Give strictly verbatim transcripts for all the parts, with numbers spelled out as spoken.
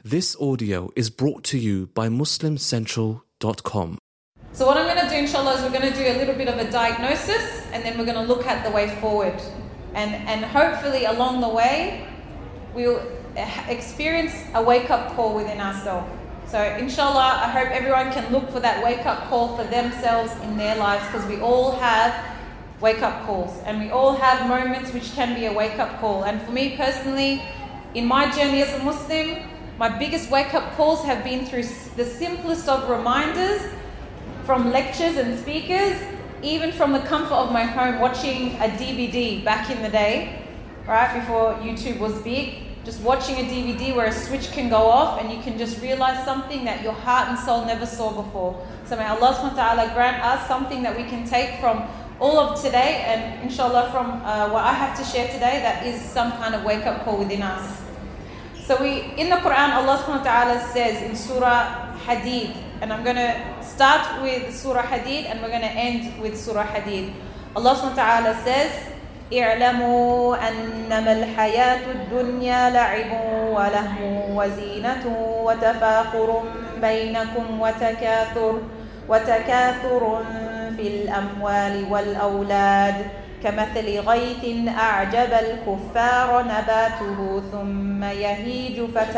This audio is brought to you by muslim central dot com. So what I'm going to do, inshallah, is we're going to do a little bit of a diagnosis, and then we're going to look at the way forward. And, and hopefully along the way, we'll experience a wake-up call within ourselves. So inshallah, I hope everyone can look for that wake-up call for themselves in their lives, because we all have wake-up calls, and we all have moments which can be a wake-up call. And for me personally, in my journey as a Muslim, my biggest wake-up calls have been through the simplest of reminders, from lectures and speakers, even from the comfort of my home, watching a D V D back in the day, right, before YouTube was big, just watching a D V D where a switch can go off and you can just realize something that your heart and soul never saw before. So may Allah subhanahu wa ta'ala grant us something that we can take from all of today, and inshallah from uh, what I have to share today, that is some kind of wake-up call within us. So we, in the Quran, Allah subhanahu wa ta'ala says in Surah Hadid, and I'm going to start with Surah Hadid and we're going to end with Surah Hadid. Allah subhanahu wa ta'ala says, اعلموا أنما الحياة الدنيا لعب ولهو وزينة وتفاخر بينكم وتكاثر وتكاثر في الأموال والأولاد كمثل غيث أعجب الكفار نباته ثم يهيج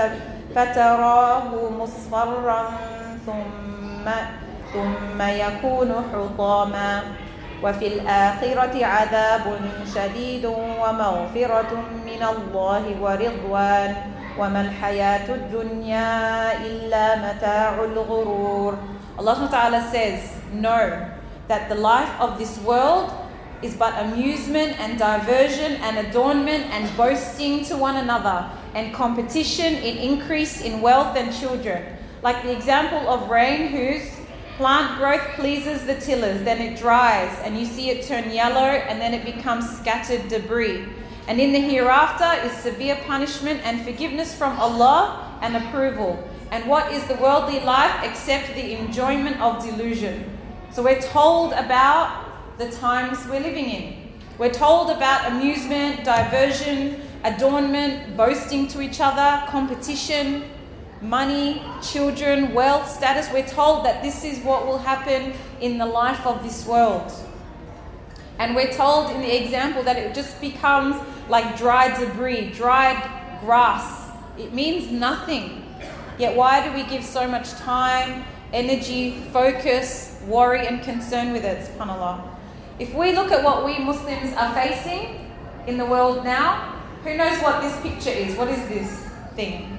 فتراه مصفرا ثم ثم يكون حطاما وفي الآخرة عذاب شديد ومغفرة من الله ورضوان وما الحياة الدنيا إلا متاع الغرور. Allah subhanahu wa ta'ala says, know that the life of this world is but amusement and diversion and adornment and boasting to one another and competition in increase in wealth and children. Like the example of rain whose plant growth pleases the tillers, then it dries and you see it turn yellow and then it becomes scattered debris. And in the hereafter is severe punishment and forgiveness from Allah and approval. And what is the worldly life except the enjoyment of delusion? So we're told about the times we're living in. We're told about amusement, diversion, adornment, boasting to each other, competition, money, children, wealth, status. We're told that this is what will happen in the life of this world. And we're told in the example that it just becomes like dried debris, dried grass. It means nothing. Yet why do we give so much time, energy, focus, worry and concern with it, subhanAllah? If we look at what we Muslims are facing in the world now, who knows what this picture is? What is this thing?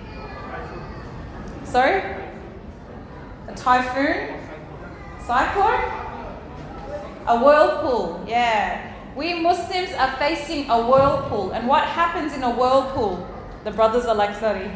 Sorry? A typhoon? Cyclone? A whirlpool, yeah. We Muslims are facing a whirlpool. And what happens in a whirlpool? The brothers are like, sorry.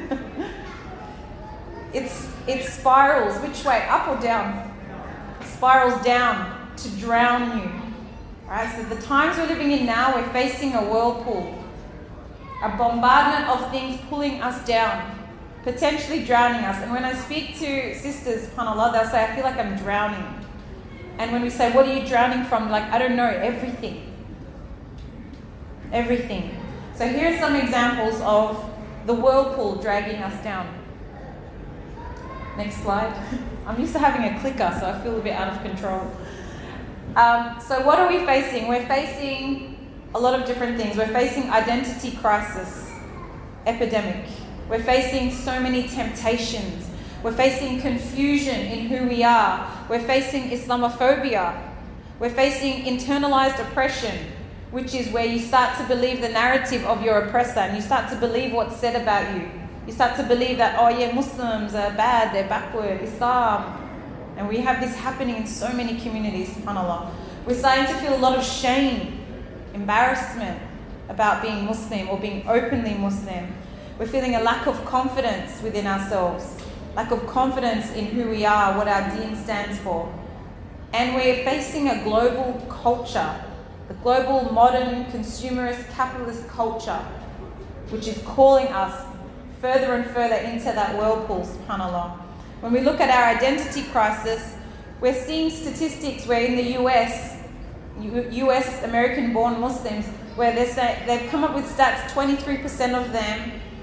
it's, it spirals. Which way? Up or down? Spirals down to drown you. Alright, so the times we're living in now, we're facing a whirlpool. A bombardment of things pulling us down, potentially drowning us. And when I speak to sisters, subhanAllah, they'll say, I feel like I'm drowning. And when we say, what are you drowning from? Like, I don't know, everything. Everything. So here are some examples of the whirlpool dragging us down. Next slide. I'm used to having a clicker, so I feel a bit out of control. Um, so what are we facing? We're facing a lot of different things. We're facing identity crisis, epidemic. We're facing so many temptations. We're facing confusion in who we are. We're facing Islamophobia. We're facing internalized oppression, which is where you start to believe the narrative of your oppressor and you start to believe what's said about you. You start to believe that, oh yeah, Muslims are bad, they're backward, Islam. And we have this happening in so many communities, subhanAllah. We're starting to feel a lot of shame, embarrassment about being Muslim or being openly Muslim. We're feeling a lack of confidence within ourselves, lack of confidence in who we are, what our deen stands for. And we're facing a global culture, the global modern consumerist capitalist culture, which is calling us further and further into that whirlpool, subhanAllah. When we look at our identity crisis, we're seeing statistics where in the U S, U S American-born Muslims, where they say, they've come up with stats, twenty-three percent of them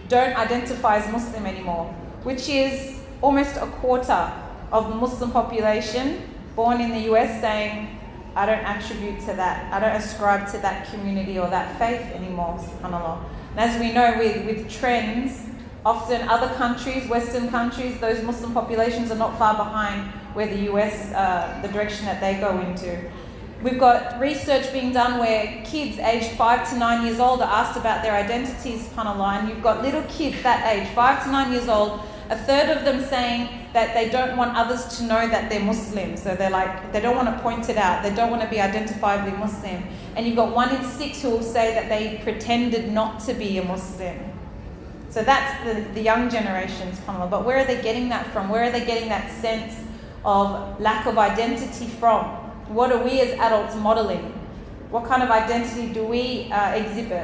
don't identify as Muslim anymore, which is almost a quarter of the Muslim population born in the U S saying, I don't attribute to that, I don't ascribe to that community or that faith anymore, subhanAllah. And as we know with, with trends, often other countries, Western countries, those Muslim populations are not far behind where the U S, uh, the direction that they go into. We've got research being done where kids aged five to nine years old are asked about their identities, subhanAllah, and you've got little kids that age, five to nine years old, a third of them saying that they don't want others to know that they're Muslim. So they're like, they don't want to point it out. They don't want to be identifiably Muslim. And you've got one in six who will say that they pretended not to be a Muslim. So that's the, the young generation, subhanAllah. But where are they getting that from? Where are they getting that sense of lack of identity from? What are we as adults modeling? What kind of identity do we uh, exhibit?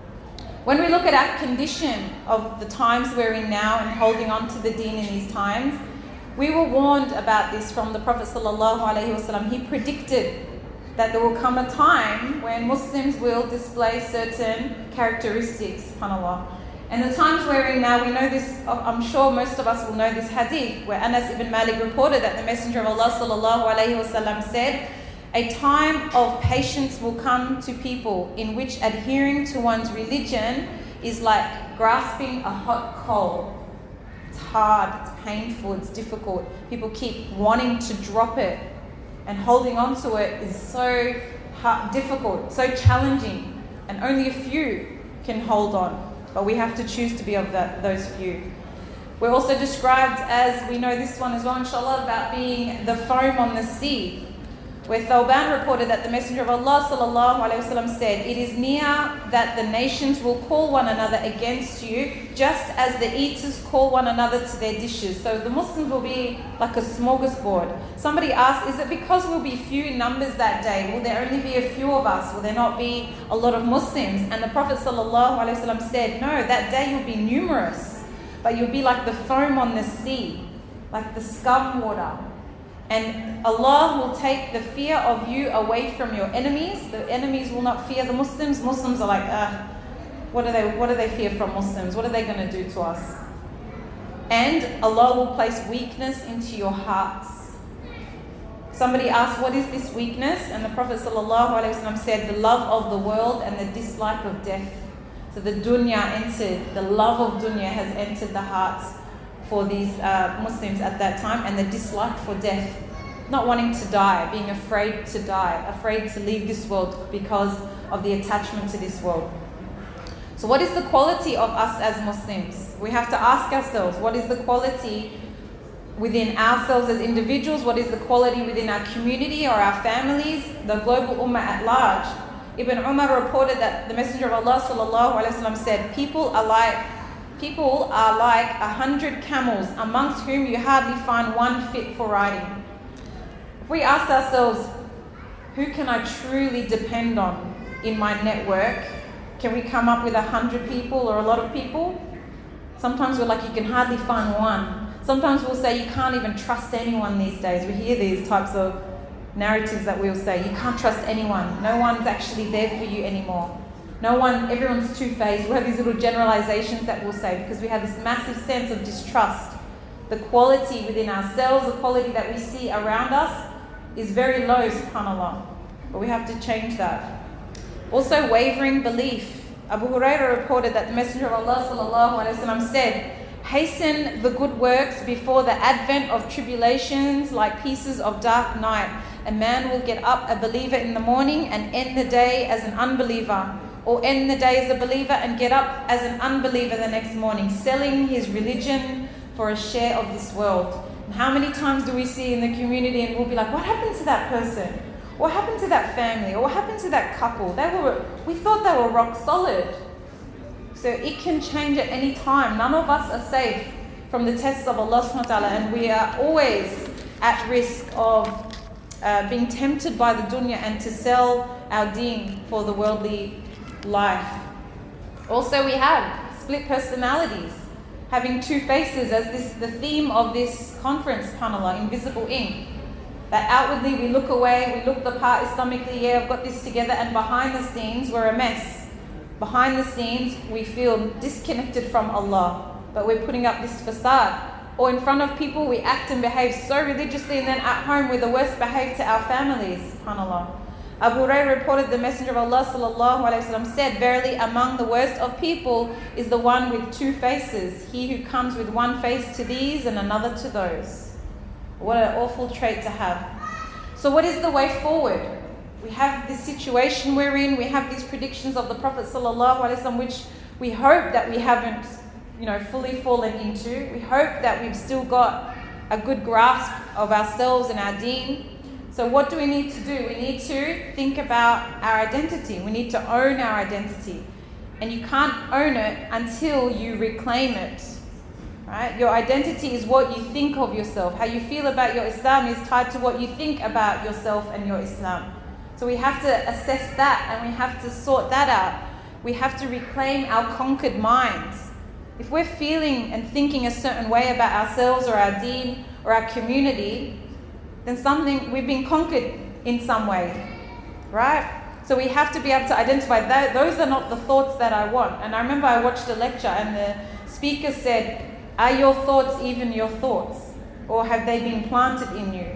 When we look at our condition of the times we're in now and holding on to the deen in these times, we were warned about this from the Prophet sallallahu alaihi wasallam. He predicted that there will come a time when Muslims will display certain characteristics, subhanAllah. And the times we're in now, we know this, I'm sure most of us will know this hadith, where Anas ibn Malik reported that the Messenger of Allah sallallahu alaihi wasallam said, a time of patience will come to people in which adhering to one's religion is like grasping a hot coal. It's hard, it's painful, it's difficult. People keep wanting to drop it, and holding on to it is so hard, difficult, so challenging, and only a few can hold on. But we have to choose to be of that, those few. We're also described as, we know this one as well, inshallah, about being the foam on the sea, where Thawban reported that the Messenger of Allah sallallahu alaihi wasallam said, it is near that the nations will call one another against you, just as the eaters call one another to their dishes. So the Muslims will be like a smorgasbord. Somebody asked, is it because we'll be few in numbers that day? Will there only be a few of us? Will there not be a lot of Muslims? And the Prophet sallallahu alaihi wasallam said, no, that day you'll be numerous, but you'll be like the foam on the sea, like the scum water. And Allah will take the fear of you away from your enemies. The enemies will not fear the Muslims. Muslims are like, ah, what do they, what do they fear from Muslims? What are they going to do to us? And Allah will place weakness into your hearts. Somebody asked, what is this weakness? And the Prophet ﷺ said, the love of the world and the dislike of death. So the dunya entered, the love of dunya has entered the hearts for these uh, Muslims at that time, and the dislike for death, not wanting to die, being afraid to die, afraid to leave this world because of the attachment to this world. So what is the quality of us as Muslims? We have to ask ourselves, what is the quality within ourselves as individuals? What is the quality within our community or our families, the global ummah at large? Ibn Umar reported that the Messenger of Allah sallallahu alaihi wasallam said, people are like People are like a hundred camels, amongst whom you hardly find one fit for riding. If we ask ourselves, who can I truly depend on in my network? Can we come up with a hundred people or a lot of people? Sometimes we're like, you can hardly find one. Sometimes we'll say, you can't even trust anyone these days. We hear these types of narratives that we'll say, you can't trust anyone. No one's actually there for you anymore. No one, everyone's two-faced. We have these little generalizations that we'll say because we have this massive sense of distrust. The quality within ourselves, the quality that we see around us is very low, subhanAllah. But we have to change that. Also, wavering belief. Abu Hurairah reported that the Messenger of Allah sallallahu alaihi wasallam said, hasten the good works before the advent of tribulations like pieces of dark night. A man will get up a believer in the morning and end the day as an unbeliever, or end the day as a believer and get up as an unbeliever the next morning, selling his religion for a share of this world. And how many times do we see in the community and we'll be like, what happened to that person? What happened to that family? Or what happened to that couple? They were, we thought they were rock solid. So it can change at any time. None of us are safe from the tests of Allah subhanahu wa ta'ala, and we are always at risk of uh, being tempted by the dunya and to sell our deen for the worldly life. Also, we have split personalities, having two faces, as this the theme of this conference, subhanAllah, invisible ink. That outwardly we look away, we look the part Islamically, yeah, I've got this together, and behind the scenes we're a mess. behind the scenes we feel disconnected from Allah, but we're putting up this facade. Or in front of people we act and behave so religiously, and then at home we're the worst behaved to our families. SubhanAllah. Abu Hurairah reported the Messenger of Allah sallallahu alaihi wasallam said, "Verily among the worst of people is the one with two faces, he who comes with one face to these and another to those." What an awful trait to have. So what is the way forward? We have this situation we're in, we have these predictions of the Prophet sallallahu alaihi wasallam, which we hope that we haven't, you know, fully fallen into. We hope that we've still got a good grasp of ourselves and our deen. So what do we need to do? We need to think about our identity. We need to own our identity. And you can't own it until you reclaim it. Right? Your identity is what you think of yourself. How you feel about your Islam is tied to what you think about yourself and your Islam. So we have to assess that and we have to sort that out. We have to reclaim our conquered minds. If we're feeling and thinking a certain way about ourselves or our deen or our community, then something, we've been conquered in some way, right? So we have to be able to identify that those are not the thoughts that I want. And I remember I watched a lecture and the speaker said, "Are your thoughts even your thoughts? Or have they been planted in you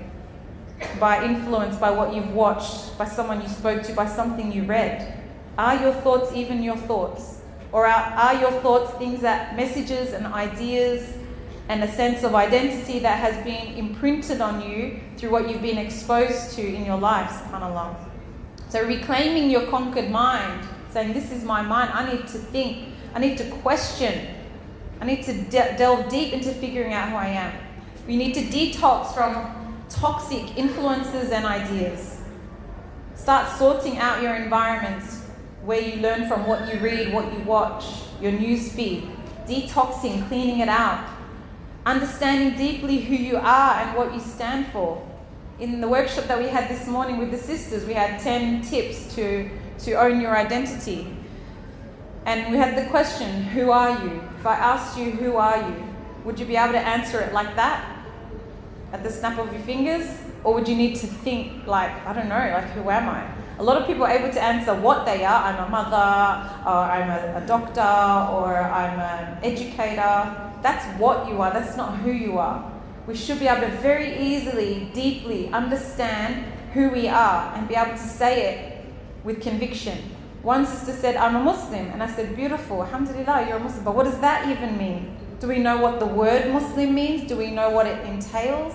by influence, by what you've watched, by someone you spoke to, by something you read? Are your thoughts even your thoughts? Or are, are your thoughts things that, messages and ideas and a sense of identity that has been imprinted on you through what you've been exposed to in your life?" SubhanAllah. So reclaiming your conquered mind, saying, "This is my mind, I need to think, I need to question, I need to de- delve deep into figuring out who I am." We need to detox from toxic influences and ideas. Start sorting out your environments where you learn from, what you read, what you watch, your news feed. Detoxing, cleaning it out. Understanding deeply who you are and what you stand for. In the workshop that we had this morning with the sisters, we had ten tips to, to own your identity. And we had the question, who are you? If I asked you, who are you? Would you be able to answer it like that? At the snap of your fingers? Or would you need to think like, I don't know, like who am I? A lot of people are able to answer what they are. I'm a mother, or I'm a, a doctor, or I'm an educator. That's what you are, that's not who you are. We should be able to very easily, deeply understand who we are and be able to say it with conviction. One sister said, "I'm a Muslim." And I said, "Beautiful, alhamdulillah, you're a Muslim. But what does that even mean? Do we know what the word Muslim means? Do we know what it entails?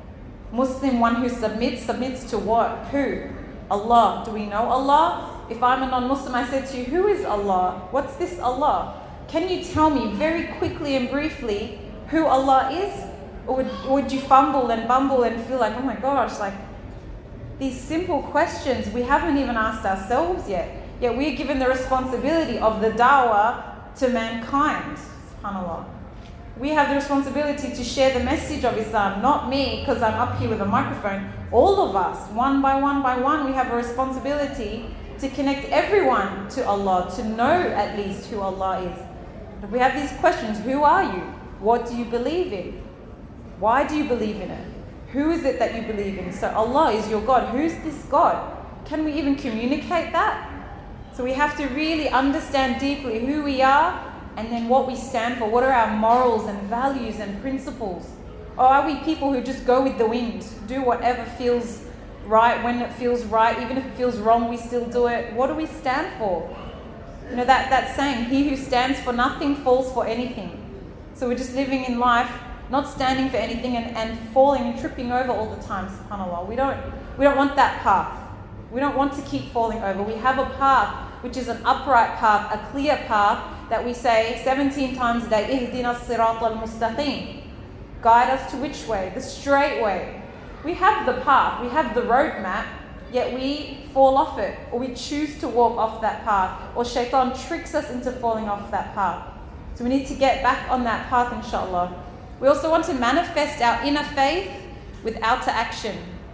Muslim, one who submits, submits to what? Who? Allah. Do we know Allah? If I'm a non-Muslim, I said to you, who is Allah? What's this Allah? Can you tell me very quickly and briefly who Allah is? Or would, or would you fumble and bumble and feel like, oh my gosh, like these simple questions we haven't even asked ourselves yet. Yet we're given the responsibility of the da'wah to mankind. SubhanAllah. We have the responsibility to share the message of Islam, not me, because I'm up here with a microphone. All of us, one by one by one, we have a responsibility to connect everyone to Allah, to know at least who Allah is. But we have these questions, who are you? What do you believe in? Why do you believe in it? Who is it that you believe in? So Allah is your God. Who's this God? Can we even communicate that? So we have to really understand deeply who we are and then what we stand for. What are our morals and values and principles? Or are we people who just go with the wind, do whatever feels right when it feels right, even if it feels wrong, we still do it? What do we stand for? You know, that, that saying, he who stands for nothing falls for anything. So we're just living in life, not standing for anything and, and falling and tripping over all the time, subhanAllah. We don't, we don't want that path. We don't want to keep falling over. We have a path which is an upright path, a clear path that we say seventeen times a day, Ihdina as-sirat al-mustaqim. Guide us to which way? The straight way. We have the path, we have the roadmap, yet we fall off it, or we choose to walk off that path, or shaitan tricks us into falling off that path. So we need to get back on that path, inshallah. We also want to manifest our inner faith with outer action.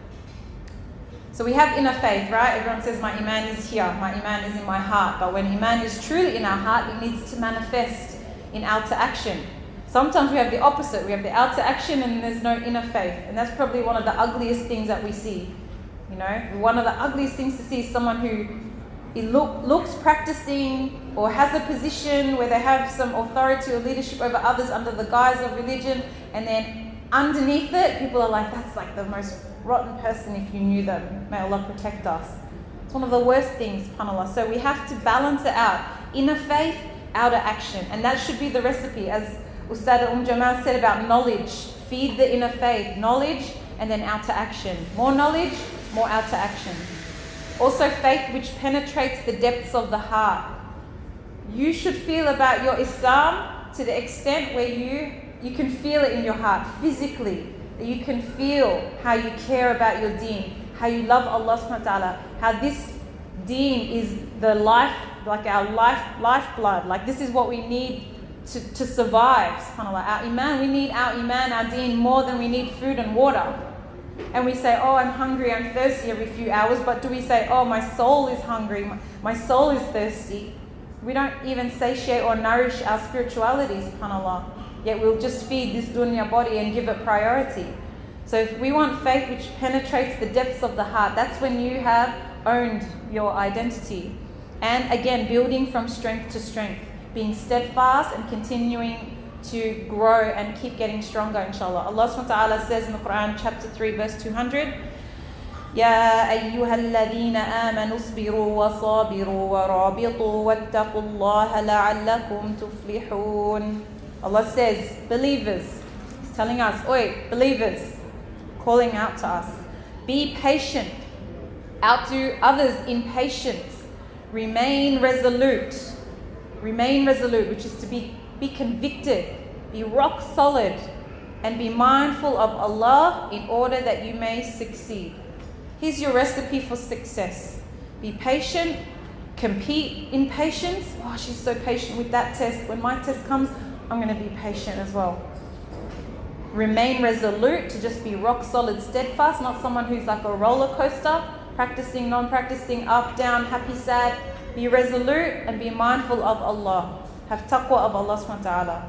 So we have inner faith, right? Everyone says my iman is here, my iman is in my heart. But when iman is truly in our heart, it needs to manifest in outer action. Sometimes we have the opposite. We have the outer action and there's no inner faith. And that's probably one of the ugliest things that we see. You know, one of the ugliest things to see is someone who it look, looks practicing or has a position where they have some authority or leadership over others under the guise of religion, and then underneath it, people are like, that's like the most rotten person if you knew them. May Allah protect us. It's one of the worst things, subhanAllah. So we have to balance it out. Inner faith, outer action. And that should be the recipe. As Ustad Umm Jamal said about knowledge, feed the inner faith, knowledge and then outer action. More knowledge, more outer action. Also faith which penetrates the depths of the heart. You should feel about your Islam to the extent where you, you can feel it in your heart physically. That you can feel how you care about your deen, how you love Allah subhanahu wa ta'ala, how this deen is the life, like our life, lifeblood. Like this is what we need to, to survive, subhanAllah. Our iman, we need our iman, our deen more than we need food and water. And we say, oh, I'm hungry, I'm thirsty every few hours. But do we say, oh, my soul is hungry, my, my soul is thirsty? We don't even satiate or nourish our spirituality, subhanAllah. Yet we'll just feed this dunya body and give it priority. So if we want faith which penetrates the depths of the heart, that's when you have owned your identity. And again, building from strength to strength, being steadfast and continuing to grow and keep getting stronger, inshallah. Allah subhanahu wa ta'ala says in the Quran, chapter three, verse two hundred, يا أيها الذين آمنوا اصبروا وصابروا ورابطوا واتقوا الله لعلكم تفلحون. Allah says, believers, He's telling us, oi, believers, calling out to us, be patient, outdo others in patience, remain resolute, remain resolute, which is to be, be convicted, be rock solid, and be mindful of Allah in order that you may succeed. Here's your recipe for success. Be patient, compete in patience. Oh, she's so patient with that test. When my test comes, I'm going to be patient as well. Remain resolute, to just be rock solid, steadfast, not someone who's like a roller coaster, practicing, non-practicing, up, down, happy, sad. Be resolute and be mindful of Allah. Have taqwa of Allah subhanahu wa ta'ala.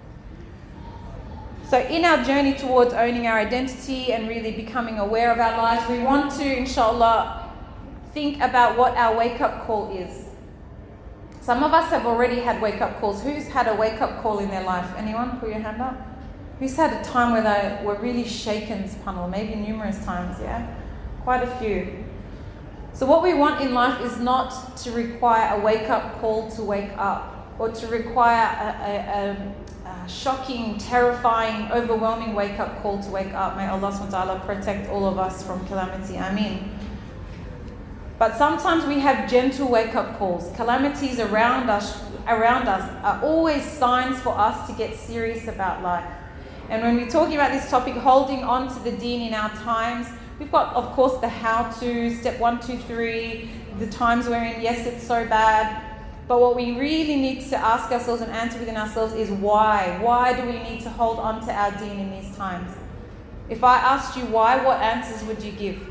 So in our journey towards owning our identity and really becoming aware of our lives, we want to, inshallah, think about what our wake-up call is. Some of us have already had wake-up calls. Who's had a wake-up call in their life? Anyone? Put your hand up. Who's had a time where they were really shaken, subhanAllah? Maybe numerous times, yeah? Quite a few. So what we want in life is not to require a wake-up call to wake up, or to require a, a, a, a shocking, terrifying, overwhelming wake-up call to wake up. May Allah subhanahu wa ta'ala protect all of us from calamity. Ameen. But sometimes we have gentle wake-up calls. Calamities around us, around us are always signs for us to get serious about life. And when we're talking about this topic, holding on to the deen in our times, we've got, of course, the how-to, step one, two, three, the times we're in, yes, it's so bad. But what we really need to ask ourselves and answer within ourselves is why? Why do we need to hold on to our deen in these times? If I asked you why, what answers would you give?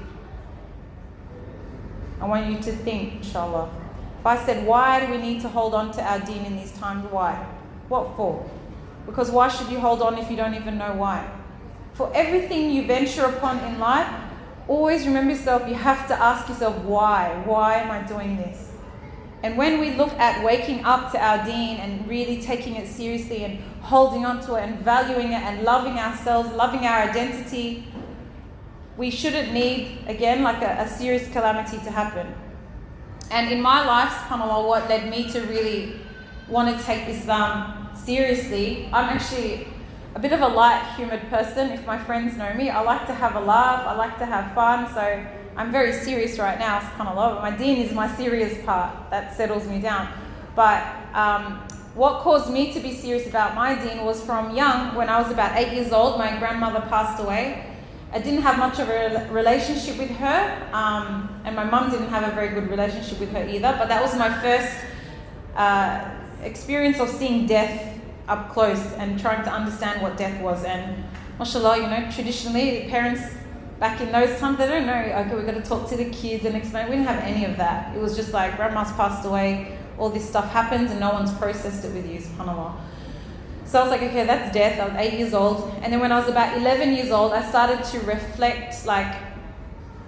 I want you to think, inshallah. If I said, why do we need to hold on to our deen in these times? Why? What for? Because why should you hold on if you don't even know why? For everything you venture upon in life, always remember yourself, you have to ask yourself, why? Why am I doing this? And when we look at waking up to our deen and really taking it seriously and holding on to it and valuing it and loving ourselves, loving our identity, we shouldn't need, again, like a, a serious calamity to happen. And in my life, subhanAllah, what led me to really want to take Islam seriously, I'm actually a bit of a light-humoured person. If my friends know me, I like to have a laugh, I like to have fun, so I'm very serious right now, subhanAllah, but my deen is my serious part. That settles me down. But um, what caused me to be serious about my deen was from young, when I was about eight years old, my grandmother passed away. I didn't have much of a relationship with her, um, and my mum didn't have a very good relationship with her either, but that was my first uh, experience of seeing death up close and trying to understand what death was. And mashallah, you know, traditionally, parents back in those times, they don't know, okay, we've got to talk to the kids and explain. We didn't have any of that. It was just like, grandma's passed away, all this stuff happens and no one's processed it with you, subhanAllah. So I was like, okay, that's death. I was eight years old. And then when I was about eleven years old, I started to reflect, like,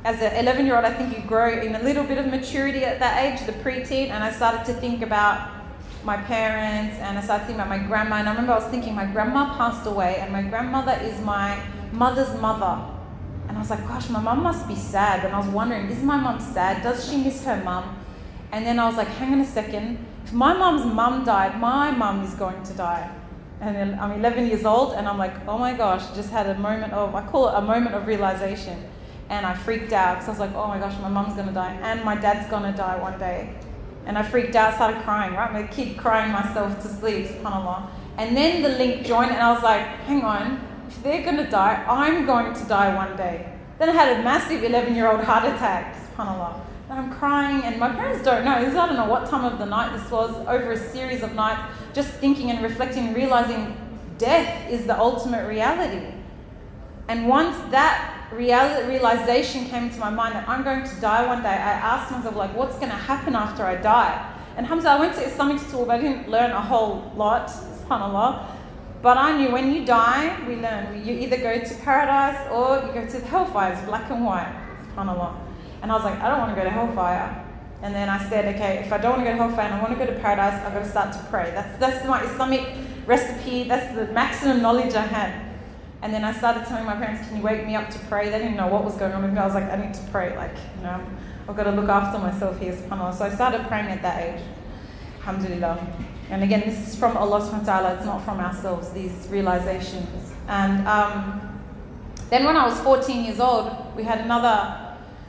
as an eleven-year-old, I think you grow in a little bit of maturity at that age, the preteen, and I started to think about my parents, and I started thinking about my grandma, and I remember I was thinking, my grandma passed away, and my grandmother is my mother's mother. And I was like, gosh, my mum must be sad. And I was wondering, is my mum sad? Does she miss her mum? And then I was like, hang on a second. If my mum's mum died, my mum is going to die. And then I'm eleven years old, and I'm like, oh my gosh, just had a moment of, I call it a moment of realization. And I freaked out, because I was like, oh my gosh, my mum's going to die, and my dad's going to die one day. And I freaked out, started crying, right? My kid crying myself to sleep, subhanAllah. And then the link joined, and I was like, hang on, if they're going to die, I'm going to die one day. Then I had a massive eleven-year-old heart attack, subhanAllah. And I'm crying, and my parents don't know. This is, I don't know what time of the night this was, over a series of nights, just thinking and reflecting, realizing death is the ultimate reality. And once that real, realization came to my mind that I'm going to die one day, I asked myself, like, what's going to happen after I die? And Hamza, I went to Islamic school, but I didn't learn a whole lot, subhanAllah. But I knew when you die, we learn. You either go to paradise or you go to the hellfire. It's black and white, subhanAllah. And I was like, I don't want to go to hellfire. And then I said, okay, if I don't want to go to hellfire and I want to go to paradise, I've got to start to pray. That's that's my Islamic recipe. That's the maximum knowledge I had. And then I started telling my parents, can you wake me up to pray? They didn't know what was going on with me. I was like, I need to pray. Like, you know, I've got to look after myself here, subhanAllah. So I started praying at that age. Alhamdulillah. And again, this is from Allah subhanahu wa ta'ala. It's not from ourselves, these realizations. And um, then when I was fourteen years old, we had another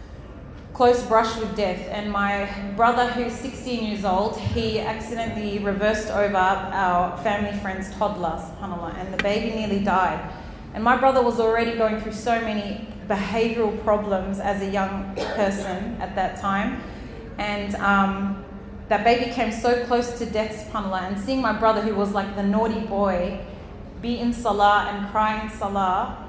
close brush with death. And my brother, who's sixteen years old, he accidentally reversed over our family friend's toddler, subhanAllah, and the baby nearly died. And my brother was already going through so many behavioral problems as a young person at that time. And um, that baby came so close to death, subhanAllah, and seeing my brother, who was like the naughty boy, be in salah and cry in salah.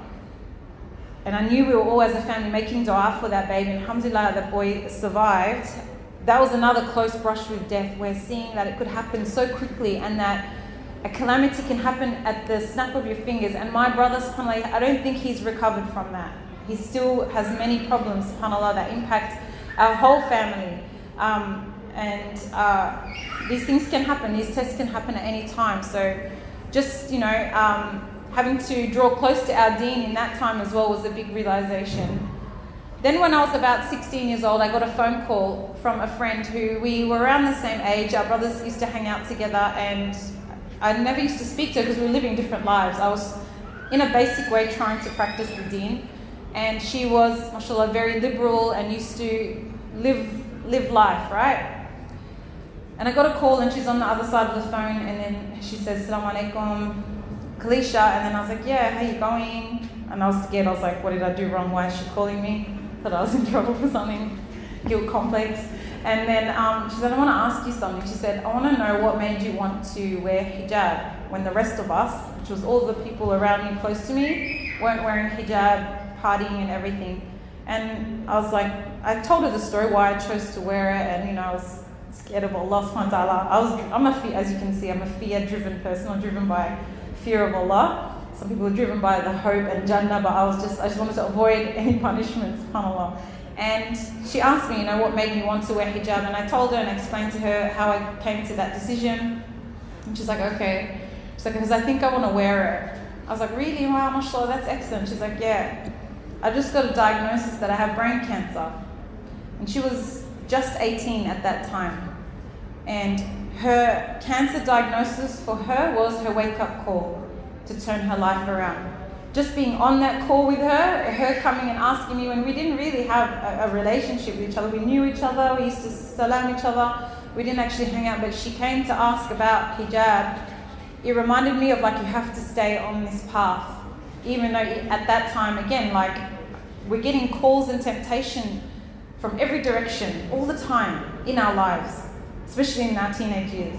And I knew we were all as a family making dua for that baby, and alhamdulillah, that boy survived. That was another close brush with death, where seeing that it could happen so quickly and that a calamity can happen at the snap of your fingers. And my brother, subhanAllah, I don't think he's recovered from that. He still has many problems, subhanAllah, that impact our whole family. Um, and uh, these things can happen, these tests can happen at any time. So just, you know, um, having to draw close to our deen in that time as well was a big realization. Then when I was about sixteen years old, I got a phone call from a friend who, we were around the same age. Our brothers used to hang out together, and I never used to speak to her because we were living different lives. I was, in a basic way, trying to practice the deen. And she was, mashallah, very liberal and used to live live life, right? And I got a call, and she's on the other side of the phone, and then she says, Assalamu alaikum, Kalisha. And then I was like, yeah, how you going? And I was scared. I was like, what did I do wrong? Why is she calling me? Thought I was in trouble for something, guilt complex. And then um, she said, I want to ask you something. She said, I want to know what made you want to wear hijab when the rest of us, which was all the people around me close to me, weren't wearing hijab, partying and everything. And I was like, I told her the story why I chose to wear it, and you know, I was scared of Allah subhanahu wa ta'ala. I was, I'm a fear, as you can see, I'm a fear-driven person. I'm driven by fear of Allah. Some people are driven by the hope and Jannah, but I was just, I just wanted to avoid any punishment, subhanAllah. And she asked me, you know, what made me want to wear hijab, and I told her and explained to her how I came to that decision. And she's like, okay. She's like, because I think I want to wear it. I was like, really? Wow, mashallah, that's excellent. She's like, yeah. I just got a diagnosis that I have brain cancer. And she was just eighteen at that time. And her cancer diagnosis for her was her wake-up call to turn her life around. Just being on that call with her, her coming and asking me, when we didn't really have a, a relationship with each other. We knew each other, we used to salam each other, we didn't actually hang out, but she came to ask about hijab. It reminded me of like, you have to stay on this path. Even though at that time, again, like, we're getting calls and temptation from every direction, all the time in our lives, especially in our teenage years.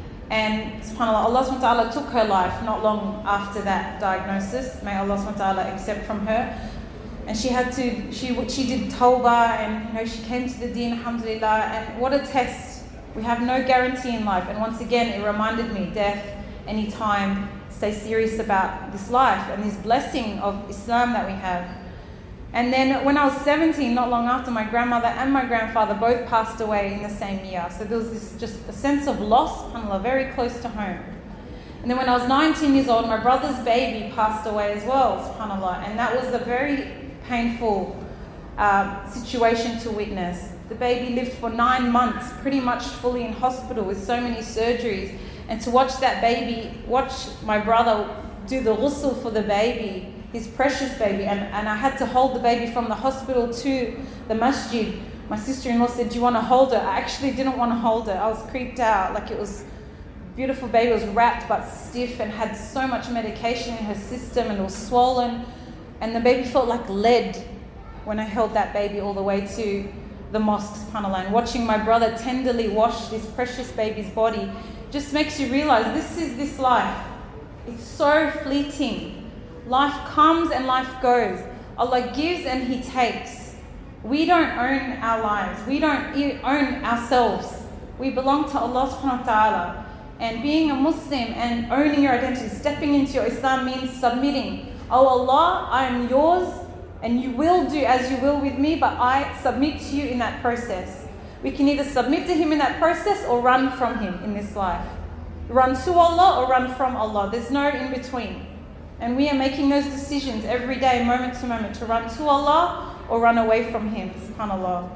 And subhanAllah, Allah subhanahu wa ta'ala took her life not long after that diagnosis. May Allah subhanahu wa ta'ala accept from her. And she had to, she she did tawbah, and you know, she came to the deen, alhamdulillah. And what a test. We have no guarantee in life. And once again, it reminded me, death, any time, stay serious about this life and this blessing of Islam that we have. And then when I was seventeen, not long after, my grandmother and my grandfather both passed away in the same year. So there was this just a sense of loss, subhanAllah, very close to home. And then when I was nineteen years old, my brother's baby passed away as well, subhanAllah. And that was a very painful um, situation to witness. The baby lived for nine months, pretty much fully in hospital with so many surgeries. And to watch that baby, watch my brother do the ghusl for the baby, his precious baby, and, and I had to hold the baby from the hospital to the masjid. My sister-in-law said, do you want to hold her? I actually didn't want to hold her. I was creeped out. Like, it was, beautiful baby was wrapped but stiff and had so much medication in her system, and it was swollen. And the baby felt like lead when I held that baby all the way to the mosque, subhanAllah. And watching my brother tenderly wash this precious baby's body just makes you realize this is this life. It's so fleeting. Life comes and life goes. Allah gives and He takes. We don't own our lives. We don't own ourselves. We belong to Allah subhanahu wa ta'ala. And being a Muslim and owning your identity, stepping into your Islam, means submitting. Oh Allah, I am yours, and you will do as you will with me, but I submit to you in that process. We can either submit to Him in that process or run from Him in this life. Run to Allah or run from Allah. There's no in between. And we are making those decisions every day, moment to moment, to run to Allah or run away from Him, subhanAllah.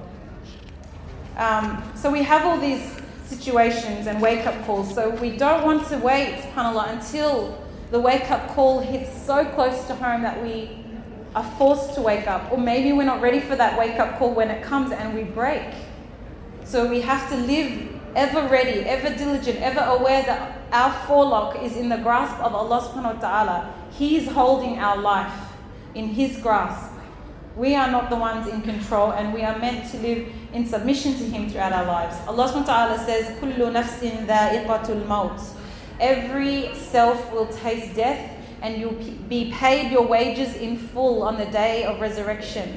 Um, so we have all these situations and wake-up calls. So we don't want to wait, subhanAllah, until the wake-up call hits so close to home that we are forced to wake up. Or maybe we're not ready for that wake-up call when it comes and we break. So we have to live ever ready, ever diligent, ever aware that our forelock is in the grasp of Allah subhanahu wa ta'ala. He's holding our life in His grasp. We are not the ones in control, and we are meant to live in submission to Him throughout our lives. Allah subhanahu wa ta'ala says, كُلُّ نَفْسٍ ذَائِقَةُ الْمَوْتِ. Every self will taste death, and you'll be paid your wages in full on the day of resurrection.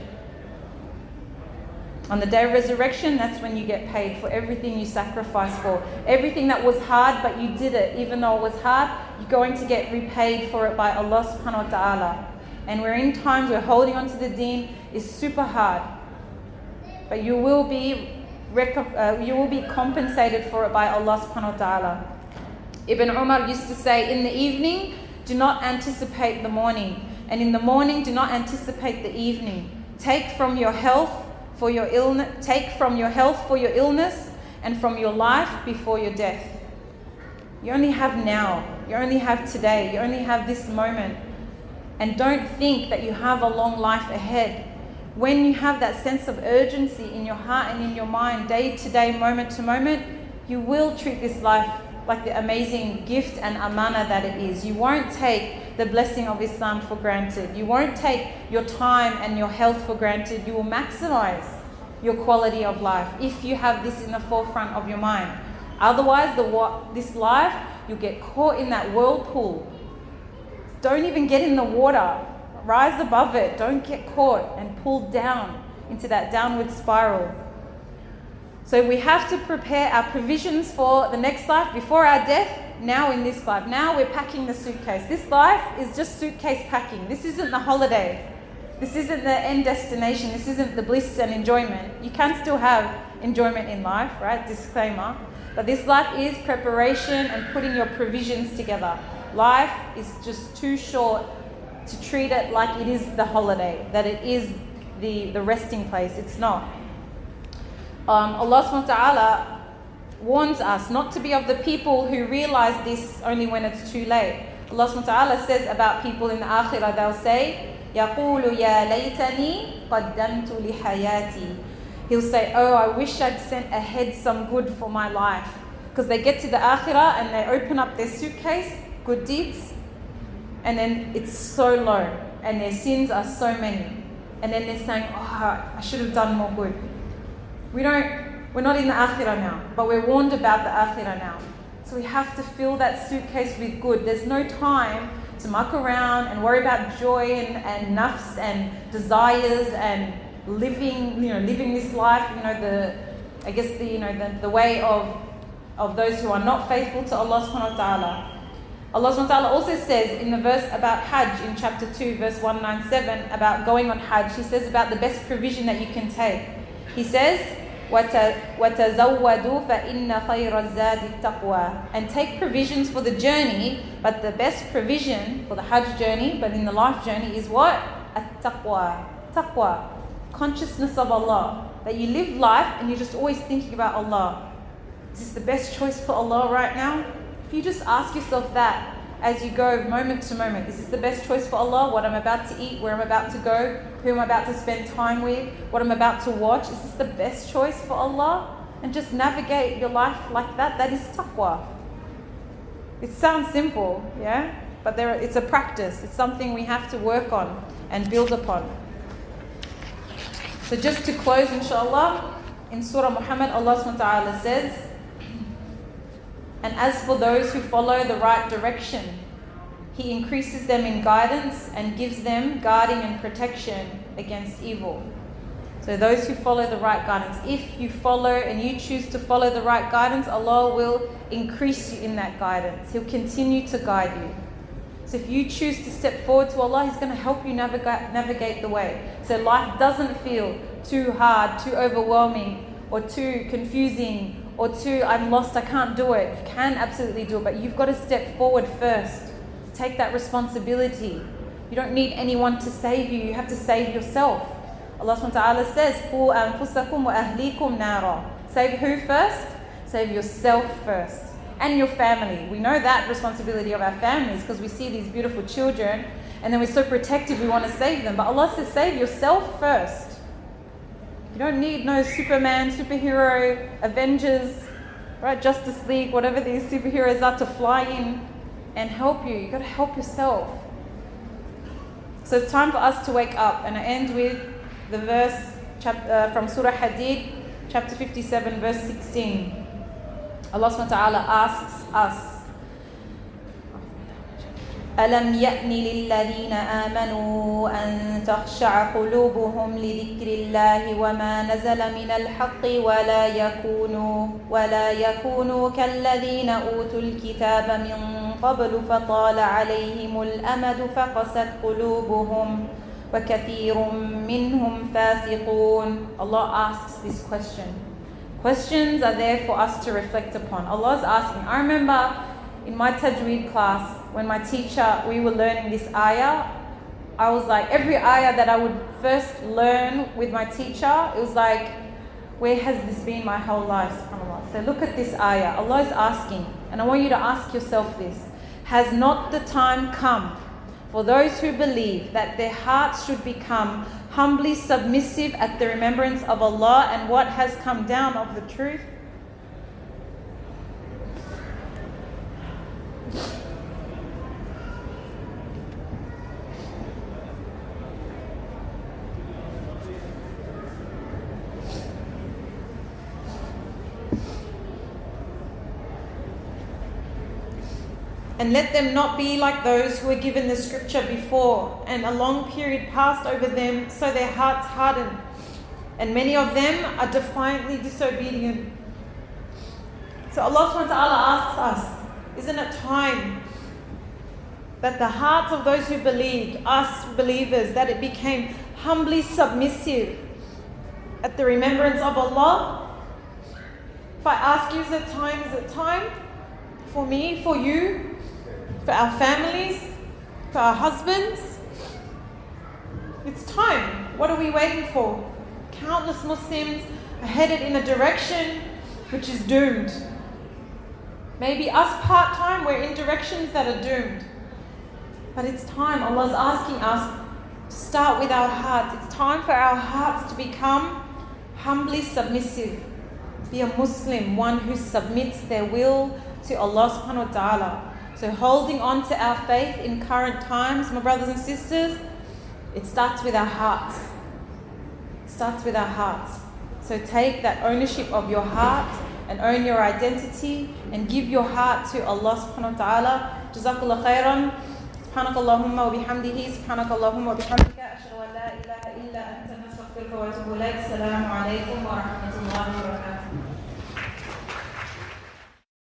On the day of resurrection, that's when you get paid for everything you sacrificed for. Everything that was hard, but you did it. Even though it was hard, you're going to get repaid for it by Allah subhanahu wa ta'ala. And we're in times where holding on to the deen is super hard. But you will be uh, you will be compensated for it by Allah subhanahu wa ta'ala. Ibn Umar used to say, in the evening, do not anticipate the morning. And in the morning, do not anticipate the evening. Take from your health for your illness, take from your health for your illness, and from your life before your death. You only have now. You only have today. You only have this moment. And don't think that you have a long life ahead. When you have that sense of urgency in your heart and in your mind, day to day, moment to moment, you will treat this life like the amazing gift and amana that it is. You won't take the blessing of Islam for granted. You won't take your time and your health for granted. You will maximize your quality of life if you have this in the forefront of your mind. Otherwise, the this life, you'll get caught in that whirlpool. Don't even get in the water. Rise above it. Don't get caught and pulled down into that downward spiral. So we have to prepare our provisions for the next life before our death, now in this life. Now we're packing the suitcase. This life is just suitcase packing. This isn't the holiday. This isn't the end destination. This isn't the bliss and enjoyment. You can still have enjoyment in life, right? Disclaimer. But this life is preparation and putting your provisions together. Life is just too short to treat it like it is the holiday, that it is the, the resting place. It's not. Um, Allah subhanahu wa ta'ala warns us not to be of the people who realize this only when it's too late. Allah subhanahu wa ta'ala says about people in the akhirah, they'll say, يَقُولُ يَا لَيْتَنِي قَدَّمْتُ لِحَيَاتِي. He'll say, oh, I wish I'd sent ahead some good for my life. Because they get to the akhirah and they open up their suitcase, good deeds, and then it's so low and their sins are so many. And then they're saying, oh, I should have done more good. We don't, we're not in the akhirah now, but we're warned about the akhirah now. So we have to fill that suitcase with good. There's no time to muck around and worry about joy and, and nafs and desires and living, you know, living this life, you know, the, I guess the, you know, the, the way of, of those who are not faithful to Allah subhanahu wa ta'ala. Allah subhanahu wa ta'ala also says in the verse about Hajj in chapter two, verse one ninety-seven, about going on Hajj, He says about the best provision that you can take. He says, وَتَزَوَّدُوا فَإِنَّ خَيْرَ الزَّادِ التَّقْوَى. And take provisions for the journey, but the best provision for the Hajj journey, but in the life journey, is what? At-taqwa. Taqwa. Consciousness of Allah. That you live life and you're just always thinking about Allah. Is this the best choice for Allah right now? If you just ask yourself that as you go moment to moment, is this the best choice for Allah? What I'm about to eat, where I'm about to go, who I'm about to spend time with, what I'm about to watch, is this the best choice for Allah? And just navigate your life like that. That is taqwa. It sounds simple, yeah? But there, it's a practice. It's something we have to work on and build upon. So just to close, inshallah, in Surah Muhammad, Allah subhanahu wa ta'ala says, and as for those who follow the right direction, He increases them in guidance and gives them guarding and protection against evil. So those who follow the right guidance, if you follow and you choose to follow the right guidance, Allah will increase you in that guidance. He'll continue to guide you. So if you choose to step forward to Allah, He's going to help you navigate, navigate the way. So life doesn't feel too hard, too overwhelming, or too confusing, or too, I'm lost, I can't do it. You can absolutely do it, but you've got to step forward first. Take that responsibility. You don't need anyone to save you. You have to save yourself. Allah subhanahu wa ta'ala says, قُوا أَنفُسَكُمْ وَأَهْلِيكُمْ نَارًا. Save who first? Save yourself first. And your family. We know that responsibility of our families because we see these beautiful children and then we're so protective we want to save them. But Allah says, save yourself first. You don't need no Superman, superhero, Avengers, right? Justice League, whatever these superheroes are to fly in and help you. You've got to help yourself. So it's time for us to wake up. And I end with the verse chap- uh, from Surah Hadid, chapter fifty-seven, verse sixteen. Allah subhanahu wa ta'ala asks us, أَلَمْ يَأْنِ لِلَّذِينَ آمَنُوا أَن تَخْشَعَ قُلُوبُهُمْ لِذِكْرِ اللَّهِ وَمَا نَزَلَ مِنَ الْحَقِّ وَلَا يَكُونُوا وَلَا يَكُونُوا كَالَّذِينَ أُوتُوا الْكِتَابَ مِنْ قَبْلُ فَطَالَ عَلَيْهِمُ الْأَمَدُ فَقَسَتْ قُلُوبُهُمْ وَكَثِيرٌ مِّنْهُمْ فَاسِقُونَ. Allah asks this question. Questions are there for us to reflect upon. Allah is asking. I remember in my tajweed class, when my teacher, we were learning this ayah, I was like, every ayah that I would first learn with my teacher, it was like, where has this been my whole life? SubhanAllah. So look at this ayah. Allah is asking, and I want you to ask yourself this. Has not the time come for those who believe that their hearts should become humbly submissive at the remembrance of Allah and what has come down of the truth? And let them not be like those who were given the scripture before, and a long period passed over them, so their hearts hardened. And many of them are defiantly disobedient. So Allah subhanahu wa ta'ala asks us, isn't it time that the hearts of those who believed, us believers, that it became humbly submissive at the remembrance of Allah? If I ask you, is it time? Is it time for me, for you, for our families, for our husbands? It's time. What are we waiting for? Countless Muslims are headed in a direction which is doomed. Maybe us part-time, we're in directions that are doomed. But it's time. Allah's asking us to start with our hearts. It's time for our hearts to become humbly submissive. Be a Muslim, one who submits their will to Allah subhanahu wa ta'ala. So holding on to our faith in current times, my brothers and sisters, it starts with our hearts. It starts with our hearts. So take that ownership of your heart and own your identity and give your heart to Allah subhanahu wa ta'ala. Jazakallah khairan. Subhanakallahumma wa bihamdihi. Subhanakallahumma wa bihamdika. Ashhadu an la ilaha illa anta nastaghfiruka wa atubu ilayk. Assalamu alaikum wa rahmatullahi wa barakatuh.